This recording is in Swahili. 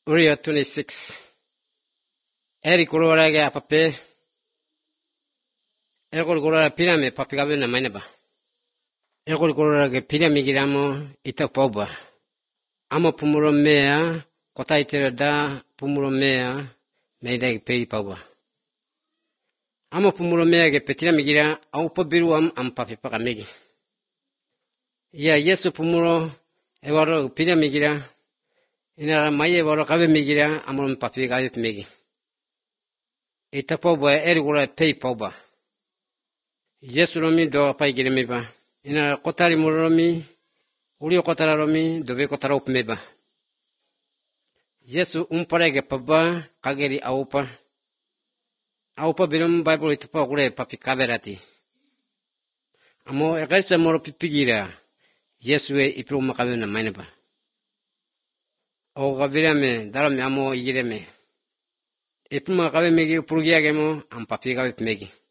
Uriah 26. Eri kurorage apape. Ekor kurora pirame papikabe na maineba. Ekor kurorage pirame giramo itakpoba. Amo pumuro mea kota itera da pumuro mea meida peri pauba. Amo pumuro mea ge petira migira au pabiru am papi pakamegi. Ya Yesu pumuro ewaro pirame migira ina mai ewaro kabe migira amon papi kabe megi. Itakpoba eri kurora pei pauba. Yesu romi do pai giremeba. Ina kotari muromi uri kotara romi dobe kotara upmeba. Yesu umparege paba kageri aupa. Aupa birum Bible itupa kure papi kaberati. Amo ekarisa moro pipigira. Yesu e ipru makabe na maineba. O kabirame darame amo igireme. Ipru makabe megi upurugia gemo am papi kabe megi.